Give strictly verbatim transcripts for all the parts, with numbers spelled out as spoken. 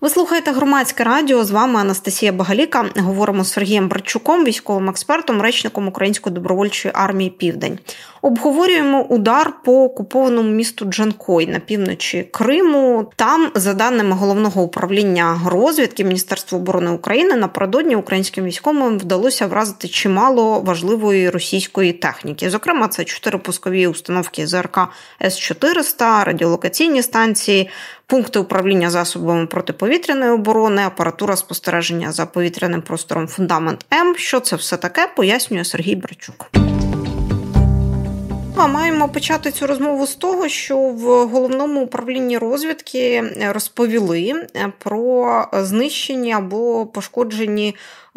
Ви слухаєте Громадське радіо, з вами Анастасія Багаліка. Говоримо з Сергієм Братчуком, військовим експертом, речником Української добровольчої армії «Південь». Обговорюємо удар по окупованому місту Джанкой на півночі Криму. Там, за даними Головного управління розвідки Міністерства оборони України, напередодні українським військовим вдалося вразити чимало важливої російської техніки. Зокрема, це чотири пускові установки ЗРК С чотириста, радіолокаційні станції, пункти управління засобами протиповітряної оборони, апаратура спостереження за повітряним простором «Фундамент М». Що це все таке, пояснює Сергій Братчук. Маємо почати цю розмову з того, що в Головному управлінні розвідки розповіли про знищені або пошкоджені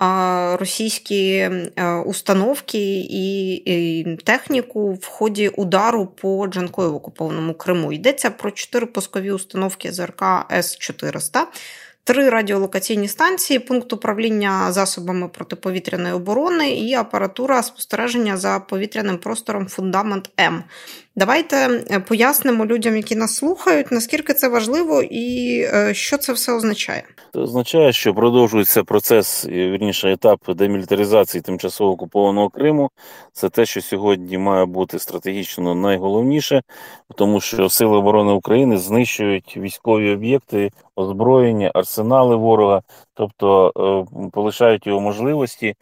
російські установки і техніку в ході удару по Джанкою в окупованому Криму. Йдеться про чотири пускові установки ЗРК С чотириста, три радіолокаційні станції, пункт управління засобами протиповітряної оборони і апаратура спостереження за повітряним простором «Фундамент М». Давайте пояснимо людям, які нас слухають, наскільки це важливо і що це все означає. Це означає, що продовжується процес, вірніше, етап демілітаризації тимчасово окупованого Криму. Це те, що сьогодні має бути стратегічно найголовніше, тому що Сили оборони України знищують військові об'єкти, озброєння, арсенали ворога, тобто е, полишають його можливості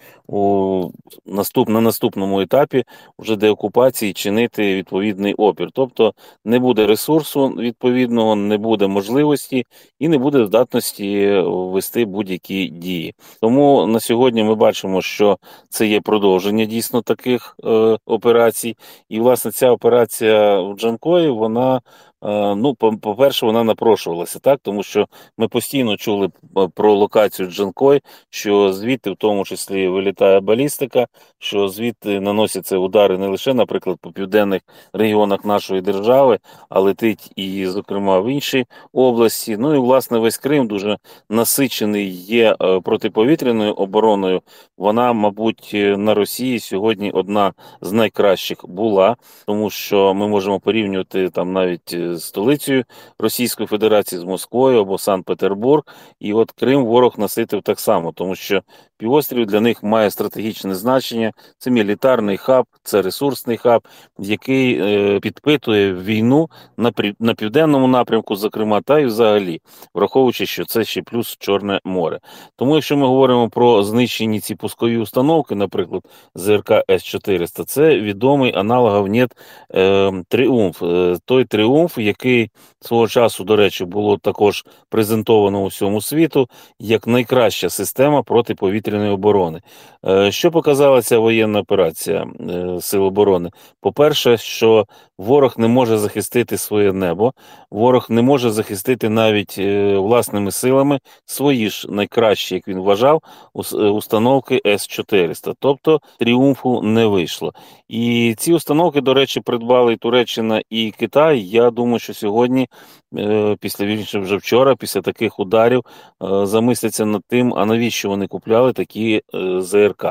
у наступ, на наступному етапі вже деокупації чинити відповідний опір. Тобто не буде ресурсу відповідного, не буде можливості і не буде здатності вести будь-які дії. Тому на сьогодні ми бачимо, що це є продовження дійсно таких е, операцій. І, власне, ця операція в Джанкої, вона Ну, по-перше, вона напрошувалася, так, тому що ми постійно чули про локацію Джанкой, що звідти в тому числі вилітає балістика, що звідти наносяться удари не лише, наприклад, по південних регіонах нашої держави, а летить і, зокрема, в інші області. Ну і, власне, весь Крим дуже насичений є протиповітряною обороною. Вона, мабуть, на Росії сьогодні одна з найкращих була, тому що ми можемо порівнювати там навіть столицею Російської Федерації з Москвою або Санкт-Петербург. І от Крим ворог наситив так само, тому що півострів для них має стратегічне значення. Це мілітарний хаб, це ресурсний хаб, який е, підпитує війну на, на південному напрямку, зокрема, та й взагалі, враховуючи, що це ще плюс Чорне море. Тому якщо ми говоримо про знищені ці пускові установки, наприклад, ЗРК С чотириста, це відомий аналогов нет е, «Тріумф». Е, той «Тріумф», який свого часу, до речі, було також презентовано у всьому світу як найкраща система протиповітряної оборони. Що показала ця воєнна операція Сил оборони? По-перше, що ворог не може захистити своє небо, ворог не може захистити навіть власними силами свої ж найкращі, як він вважав, установки С чотириста. Тобто «Тріумфу» не вийшло. І ці установки, до речі, придбали і Туреччина, і Китай. Я думаю, що сьогодні, після вірніше вже вчора, після таких ударів, замисляться над тим, а навіщо вони купляли такі ЗРК.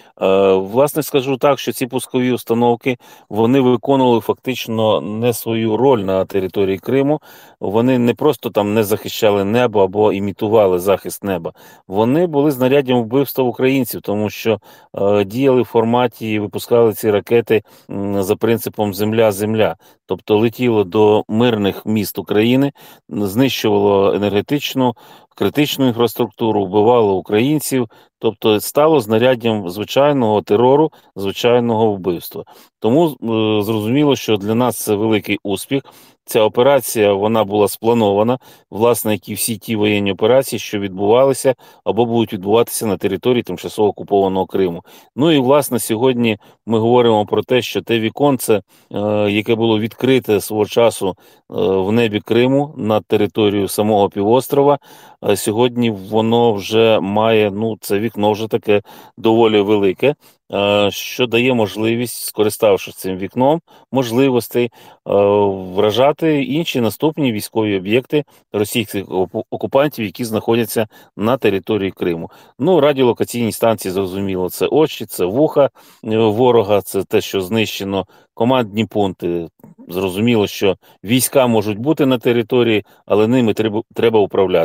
Власне, скажу так, що ці пускові установки, вони виконували фактично не свою роль на території Криму. Вони не просто там не захищали небо або імітували захист неба. Вони були знаряддям вбивства українців, тому що е, діяли в форматі і випускали ці ракети м, за принципом «земля-земля». Тобто летіло до мирних міст України, знищувало енергетичну, критичну інфраструктуру, вбивало українців, тобто стало знаряддям звичайного терору, звичайного вбивства. Тому е, зрозуміло, що для нас це великий успіх. Ця операція, вона була спланована, власне, як і всі ті воєнні операції, що відбувалися або будуть відбуватися на території тимчасово окупованого Криму. Ну і, власне, сьогодні ми говоримо про те, що те віконце, е, яке було відкрите свого часу е, в небі Криму над територією самого півострова, е, сьогодні воно вже має, ну, це вікно вже таке доволі велике, що дає можливість, скориставшись цим вікном, можливостей вражати інші наступні військові об'єкти російських окупантів, які знаходяться на території Криму. Ну, радіолокаційні станції, зрозуміло, це очі, це вуха ворога, це те, що знищено. Командні пункти, зрозуміло, що війська можуть бути на території, але ними треба, треба управляти.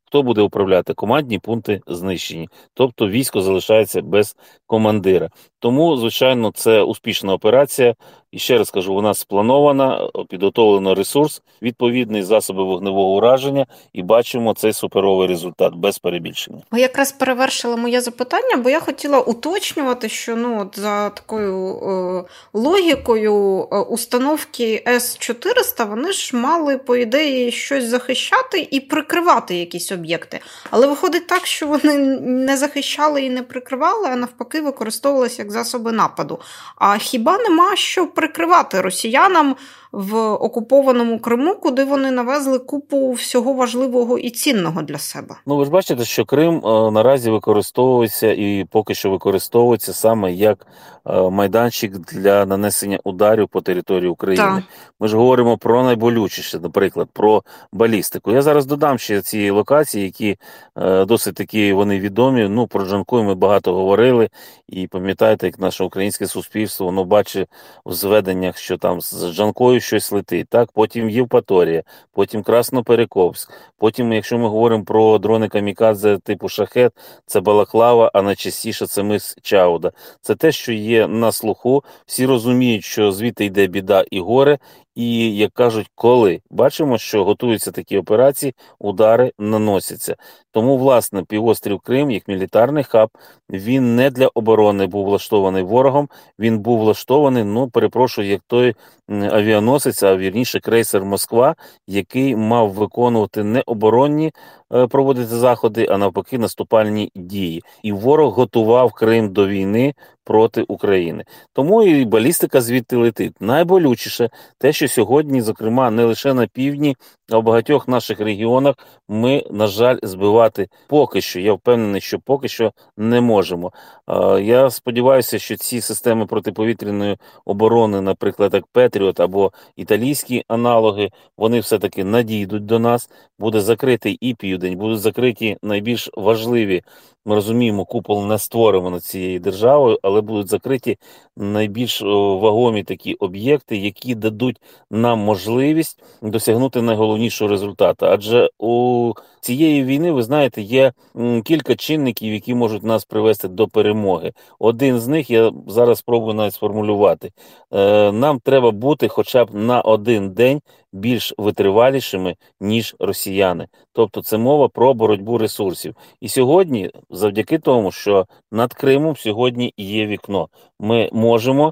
Хто буде управляти? Командні пункти знищені. Тобто військо залишається без командира. Тому, звичайно, це успішна операція. І ще раз кажу, вона спланована, підготовлено ресурс, відповідний засоби вогневого ураження, і бачимо цей суперовий результат, без перебільшення. Ви якраз перевершили моє запитання, бо я хотіла уточнювати, що ну, от за такою е, логікою е, установки С чотириста, вони ж мали, по ідеї, щось захищати і прикривати якісь об'єкти. Але виходить так, що вони не захищали і не прикривали, а навпаки використовувалися як засоби нападу. А хіба нема що прикривати росіянам в окупованому Криму, куди вони навезли купу всього важливого і цінного для себе? Ну, ви ж бачите, що Крим е, наразі використовується і поки що використовується саме як е, майданчик для нанесення ударів по території України. Так. Ми ж говоримо про найболючіше, наприклад, про балістику. Я зараз додам ще ці локації, які е, досить такі вони відомі. Ну, про Джанкой ми багато говорили, і пам'ятаєте, як наше українське суспільство, воно бачить в зведеннях, що там з Джанкою щось летить, так? Потім Євпаторія, потім Красноперекопськ, потім, якщо ми говоримо про дрони камікадзе типу Шахет, це Балаклава, а найчастіше це мис Чауда. Це те, що є на слуху. Всі розуміють, що звідти йде біда і горе, і, як кажуть, коли. Бачимо, що готуються такі операції, удари наносяться. Тому, власне, півострів Крим, як мілітарний хаб, він не для оборони був влаштований ворогом, він був влаштований, ну, перепрошую, як той авіаносець, а вірніше крейсер «Москва», який мав виконувати не оборонні е, проводити заходи, а навпаки наступальні дії. І ворог готував Крим до війни проти України. Тому і балістика звідти летить. Найболючіше те, що сьогодні, зокрема, не лише на півдні, а в багатьох наших регіонах ми, на жаль, збивати поки що, я впевнений, що поки що не можемо. Е, я сподіваюся, що ці системи протиповітряної оборони, наприклад, як Петріот або італійські аналоги, вони все-таки надійдуть до нас, буде закритий і південь, будуть закриті найбільш важливі, ми розуміємо, купол не створимо над цією державою, але будуть закриті найбільш вагомі такі об'єкти, які дадуть нам можливість досягнути найголовнішого результату. Адже у цієї війни, ви знаєте, є кілька чинників, які можуть нас привести до перемоги. Один з них я зараз спробую навіть сформулювати. Нам треба бути хоча б на один день більш витривалішими, ніж росіяни. Тобто це мова про боротьбу ресурсів. І сьогодні, завдяки тому, що над Кримом сьогодні є вікно, ми можемо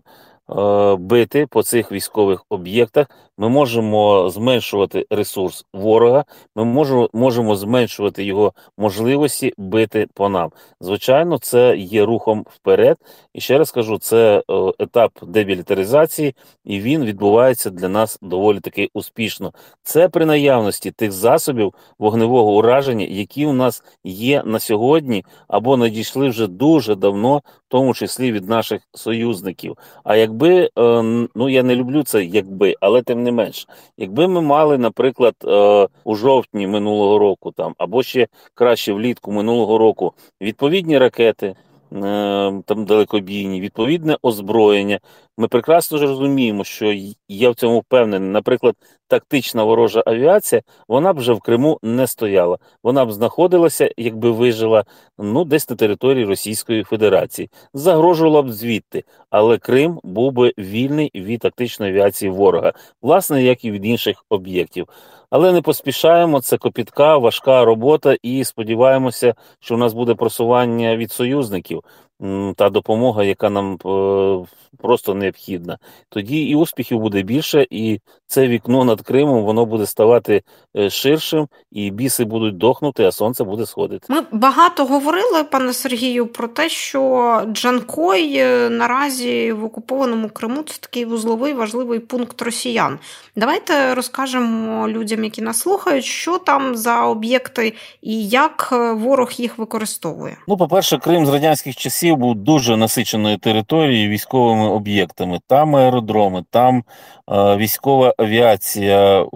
е, бити по цих військових об'єктах, ми можемо зменшувати ресурс ворога, ми можемо, можемо зменшувати його можливості бити по нам. Звичайно, це є рухом вперед. І ще раз кажу, це е, етап демілітаризації, і він відбувається для нас доволі таки успішно. Це при наявності тих засобів вогневого ураження, які у нас є на сьогодні, або надійшли вже дуже давно, в тому числі від наших союзників. А якби, е, ну я не люблю це якби, але тим не менш, якби ми мали, наприклад, е, у жовтні минулого року, там, або ще краще влітку минулого року, відповідні ракети, там далекобійні, відповідне озброєння. Ми прекрасно ж розуміємо, що я в цьому впевнений. Наприклад, тактична ворожа авіація, вона б вже в Криму не стояла. Вона б знаходилася, якби вижила, ну, десь на території Російської Федерації. Загрожувала б звідти. Але Крим був би вільний від тактичної авіації ворога. Власне, як і від інших об'єктів. Але не поспішаємо, це копітка, важка робота, і сподіваємося, що у нас буде просування від союзників, та допомога, яка нам е, просто необхідна. Тоді і успіхів буде більше, і це вікно над Кримом, воно буде ставати ширшим, і біси будуть дохнути, а сонце буде сходити. Ми багато говорили, пане Сергію, про те, що Джанкой наразі в окупованому Криму – це такий вузловий, важливий пункт росіян. Давайте розкажемо людям, які нас слухають, що там за об'єкти і як ворог їх використовує. Ну, по-перше, Крим з радянських часів був дуже насиченою територією військовими об'єктами. Там аеродроми, там е, військова авіація, е,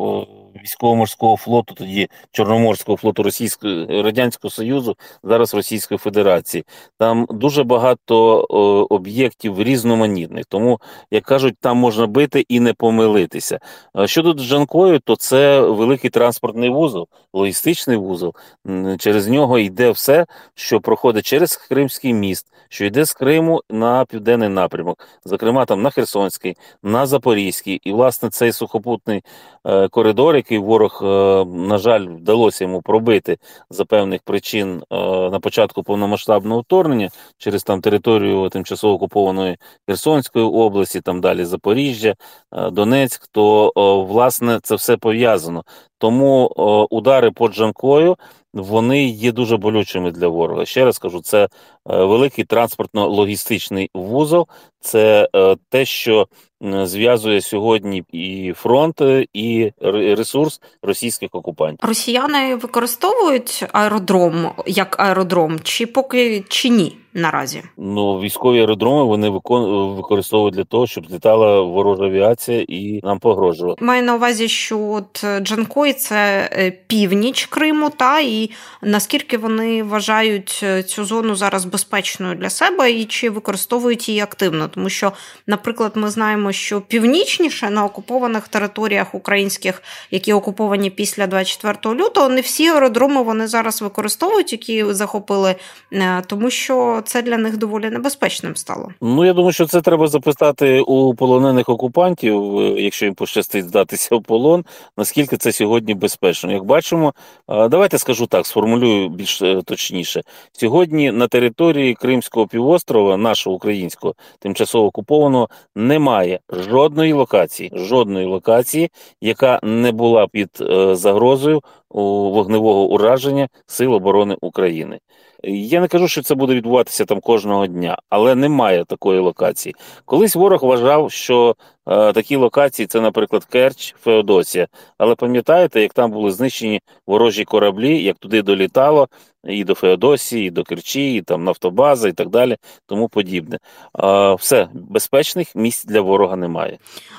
військово-морського флоту, тоді Чорноморського флоту Російського Радянського Союзу, зараз Російської Федерації. Там дуже багато о, об'єктів різноманітних, тому, як кажуть, там можна бити і не помилитися. А щодо Джанкою, то це великий транспортний вузол, логістичний вузол. Через нього йде все, що проходить через Кримський міст, що йде з Криму на південний напрямок, зокрема там на Херсонський, на Запорізький. І, власне, цей сухопутний е, коридор, який ворог, е, на жаль, вдалося йому пробити за певних причин е, на початку повномасштабного вторгнення через там територію тимчасово окупованої Херсонської області, там далі Запоріжжя, е, Донецьк, то, е, власне, це все пов'язано. Тому е, удари по Джанкою, вони є дуже болючими для ворога. Ще раз кажу, це е, великий транспортно-логістичний вузол, це е, те, що е, зв'язує сьогодні і фронт, і ресурс російських окупантів. Росіяни використовують аеродром як аеродром, чи поки чи ні наразі? Ну, військові аеродроми вони викон... використовують для того, щоб злітала ворожа авіація і нам погрожувала. Маю на увазі, що от Джанкой – це північ Криму, та і наскільки вони вважають цю зону зараз безпечною для себе і чи використовують її активно? Тому що, наприклад, ми знаємо, що північніше на окупованих територіях українських, які окуповані після двадцять четвертого лютого, не всі аеродроми вони зараз використовують, які захопили, тому що це для них доволі небезпечним стало. Ну, я думаю, що це треба запитати у полонених окупантів, якщо їм пощастить здатися в полон, наскільки це сьогодні безпечно. Як бачимо, давайте скажу так, сформулюю більш точніше. Сьогодні на території Кримського півострова, нашого українського, тимчасово окупованого, немає жодної локації, жодної локації, яка не була під загрозою вогневого ураження Сил оборони України. Я не кажу, що це буде відбуватися там кожного дня, але немає такої локації. Колись ворог вважав, що е, такі локації – це, наприклад, Керч, Феодосія. Але пам'ятаєте, як там були знищені ворожі кораблі, як туди долітало і до Феодосії, і до Керчі, і там нафтобаза і так далі, тому подібне. Е, все, безпечних місць для ворога немає.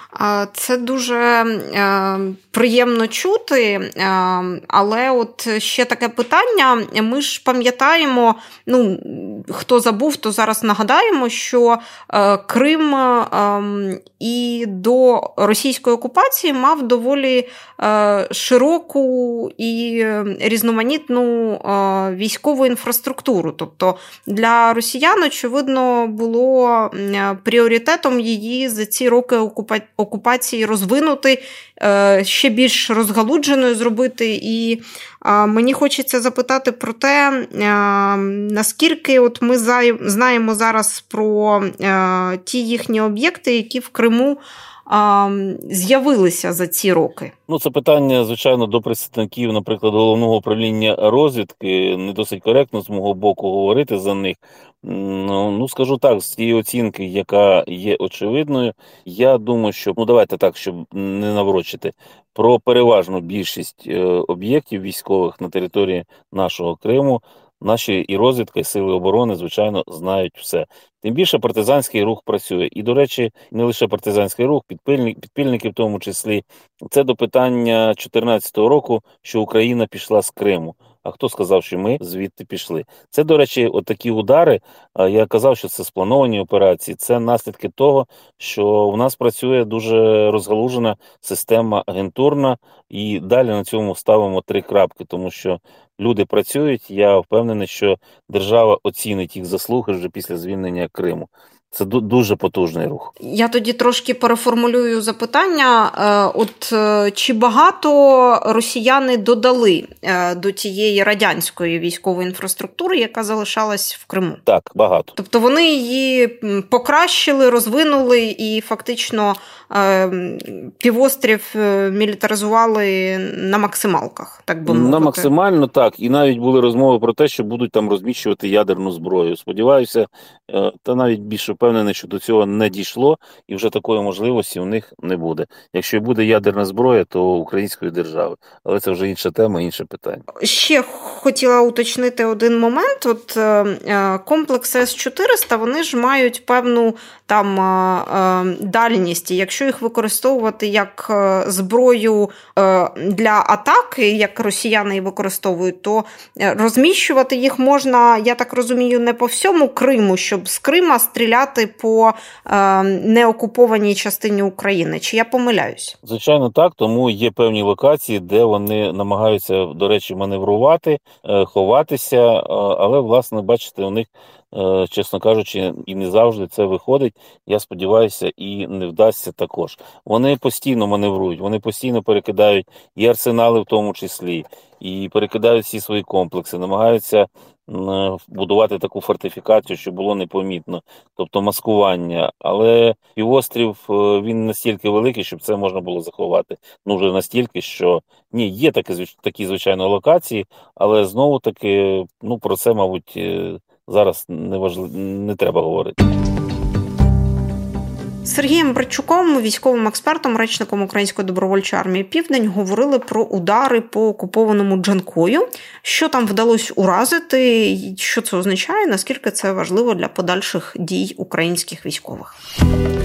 Це дуже е, приємно чути, е, але от ще таке питання. Ми ж пам'ятаємо, ну, хто забув, то зараз нагадаємо, що е, Крим е, і до російської окупації мав доволі е, широку і різноманітну е, військову інфраструктуру. Тобто для росіян, очевидно, було пріоритетом її за ці роки окупації окупації розвинути, ще більш розгалудженою зробити. І мені хочеться запитати про те, наскільки от ми знаємо зараз про ті їхні об'єкти, які в Криму з'явилися за ці роки? Ну, це питання, звичайно, до представників, наприклад, Головного управління розвідки. Не досить коректно з мого боку говорити за них. Ну, ну скажу так, з тієї оцінки, яка є очевидною, я думаю, що, ну, давайте так, щоб не наврочити, про переважну більшість е, об'єктів військових на території нашого Криму наші і розвідка, і сили оборони, звичайно, знають все. Тим більше партизанський рух працює. І, до речі, не лише партизанський рух, підпільники, підпільники в тому числі. Це до питання чотирнадцятого року, що Україна пішла з Криму. А хто сказав, що ми звідти пішли? Це, до речі, от такі удари, я казав, що це сплановані операції, це наслідки того, що в нас працює дуже розгалужена система агентурна, і далі на цьому ставимо три крапки, тому що люди працюють, я впевнений, що держава оцінить їх заслуги вже після звільнення Криму. Це дуже потужний рух. Я тоді трошки переформулюю запитання. От чи багато росіяни додали до тієї радянської військової інфраструктури, яка залишалась в Криму? Так, багато. Тобто вони її покращили, розвинули і фактично півострів мілітаризували на максималках, так би мовити? На максимально, так. І навіть були розмови про те, що будуть там розміщувати ядерну зброю. Сподіваюся, та навіть більше впевнений, що до цього не дійшло, і вже такої можливості у них не буде. Якщо і буде ядерна зброя, то української держави. Але це вже інша тема, інше питання. Ще хотіла уточнити один момент. От комплекс С чотириста, вони ж мають певну там дальність. Якщо їх використовувати як зброю для атаки, як росіяни її використовують, то розміщувати їх можна, я так розумію, не по всьому Криму, щоб з Крима стріляти по неокупованій частині України. Чи я помиляюсь? Звичайно, так. Тому є певні локації, де вони намагаються, до речі, маневрувати, ховатися, але, власне, бачите, у них, чесно кажучи, і не завжди це виходить. Я сподіваюся, і не вдасться також. Вони постійно маневрують, вони постійно перекидають і арсенали в тому числі, і перекидають всі свої комплекси, намагаються будувати таку фортифікацію, щоб було непомітно, тобто маскування. Але півострів, він настільки великий, щоб це можна було заховати. Ну, вже настільки, що ні, є такі, такі звичайно, локації, але знову-таки, ну, про це, мабуть, зараз не, важливо, не треба говорити. З Сергієм Братчуком, військовим експертом, речником Української добровольчої армії «Південь», говорили про удари по окупованому Джанкою. Що там вдалося уразити, що це означає, наскільки це важливо для подальших дій українських військових.